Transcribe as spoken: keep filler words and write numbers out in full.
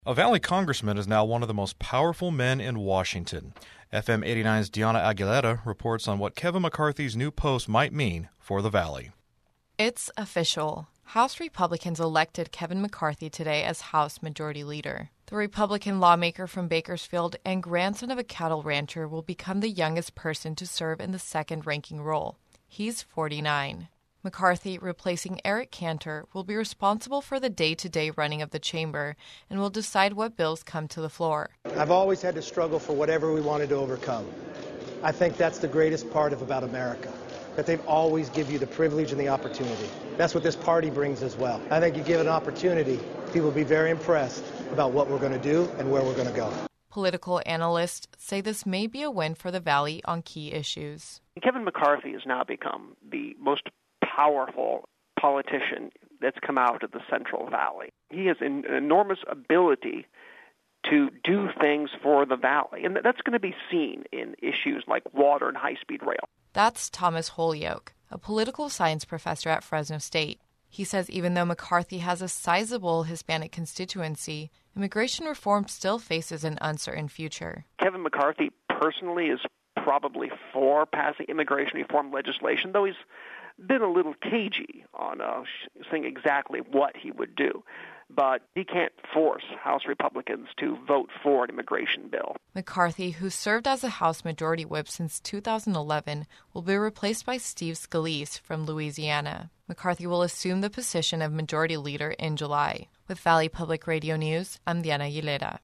A Valley congressman is now one of the most powerful men in Washington. F M eighty-nine's Diana Aguilera reports on what Kevin McCarthy's new post might mean for the Valley. It's official. House Republicans elected Kevin McCarthy today as House Majority Leader. The Republican lawmaker from Bakersfield and grandson of a cattle rancher will become the youngest person to serve in the second-ranking role. He's forty-nine. McCarthy, replacing Eric Cantor, will be responsible for the day-to-day running of the chamber and will decide what bills come to the floor. I've always had to struggle for whatever we wanted to overcome. I think that's the greatest part of about America, that they've always give you the privilege and the opportunity. That's what this party brings as well. I think you give an opportunity, people will be very impressed about what we're going to do and where we're going to go. Political analysts say this may be a win for the Valley on key issues. Kevin McCarthy has now become the most powerful politician that's come out of the Central Valley. He has an enormous ability to do things for the Valley, and that's going to be seen in issues like water and high-speed rail. That's Thomas Holyoke, a political science professor at Fresno State. He says even though McCarthy has a sizable Hispanic constituency, immigration reform still faces an uncertain future. Kevin McCarthy personally is probably for passing immigration reform legislation, though he's been a little cagey on uh, saying exactly what he would do. But he can't force House Republicans to vote for an immigration bill. McCarthy, who served as a House Majority Whip since two thousand eleven, will be replaced by Steve Scalise from Louisiana. McCarthy will assume the position of Majority Leader in July. With Valley Public Radio News, I'm Diana Aguilera.